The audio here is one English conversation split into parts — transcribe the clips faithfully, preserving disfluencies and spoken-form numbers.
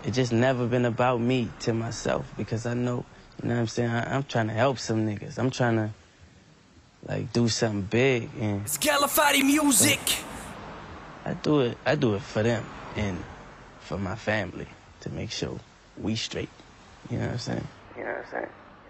it just never been about me to myself, because I know, you know what I'm saying, I, I'm trying to help some niggas. I'm trying to, like, do something big. And it's Galafati music. I do it, I do it for them and for my family, to make sure we straight. You know what I'm saying? You know what I'm saying?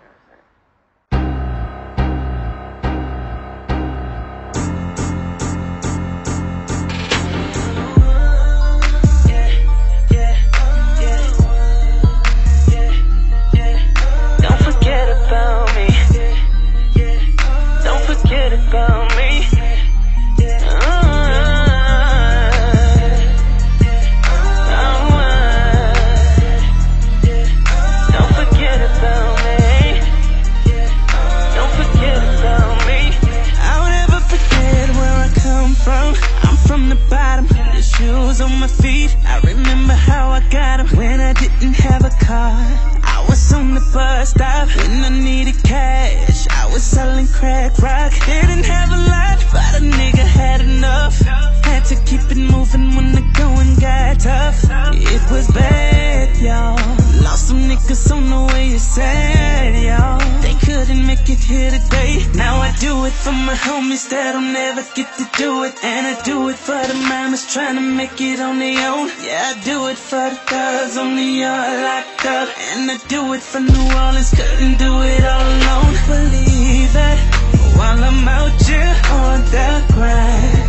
On my feet, I remember how I got them when I didn't have a car. I was on the bus stop when I needed cash. I was selling crack rock, didn't have a lot, but a nigga had enough. Had to keep it moving when the going got tough. It was bad, y'all. Lost some niggas on the way, it's sad, y'all. They couldn't make it here today. Now I do it for my homies that'll never get to do it. And I do it for the mamas trying to make it on their own. Yeah, I do it for the thugs on the yard locked up. And I do it for New Orleans, couldn't do it all alone. Believe that while I'm out here on the grind,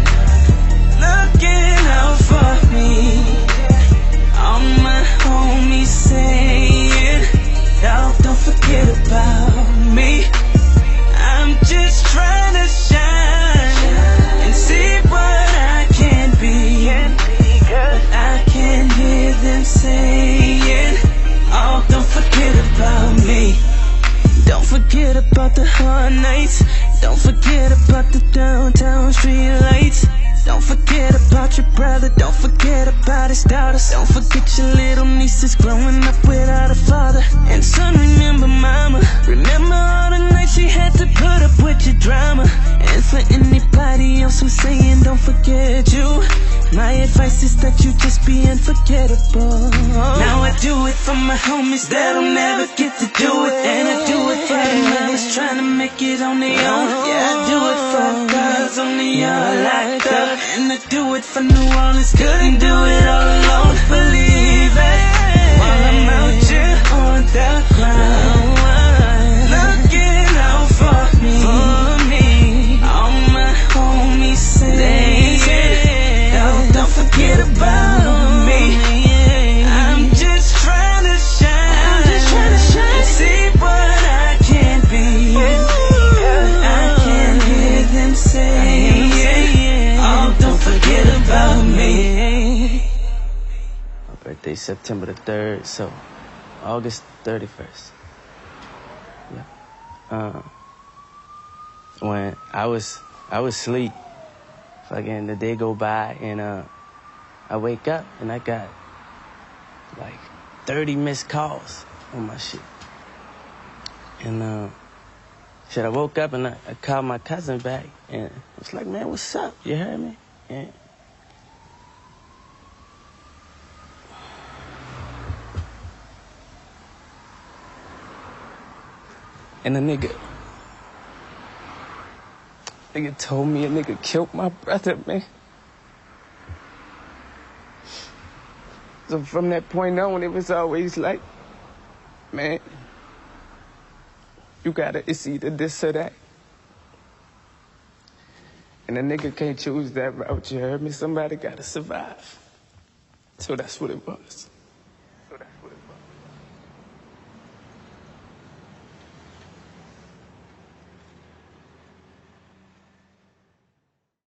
looking out for me, all my homies saying, dawg, don't forget about me. I'm just trying to shine and see what I can be, but I can hear them saying, oh, don't forget about me. Don't forget about the hard nights. Don't forget about the downtown street lights. Don't forget about your brother. Don't forget about his daughters. Don't forget your little nieces growing up without a father. And son, remember mama. Remember all the nights she had to put up with your drama. And for anybody else who's saying don't forget you, my advice is that you just be unforgettable. Now I do it for my homies that'll never get to do it. And I do it for the mamas trying to make it on their own. Yeah, I do it for the guys on the yard locked up. And I do it for New Orleans, couldn't do it all alone. Believe it, while I'm out here on the grind, looking out for me, for me. All my homies saying, don't, don't forget about me. I'm just trying to shine, I'm just trying to shine, and see what I can be. I can hear them saying, oh, don't forget about me. My birthday September the third, so August thirty-first. Yeah. Uh, when I was I was asleep, fucking the day go by, and uh, I wake up and I got like thirty missed calls on my shit. And uh, shit, I woke up and I, I called my cousin back, and I was like, man, what's up? You heard me? And And a nigga, nigga told me a nigga killed my brother, man. So from that point on, it was always like, man, you gotta, it's either this or that. And a nigga can't choose that route, you heard me? Somebody gotta survive. So that's what it was.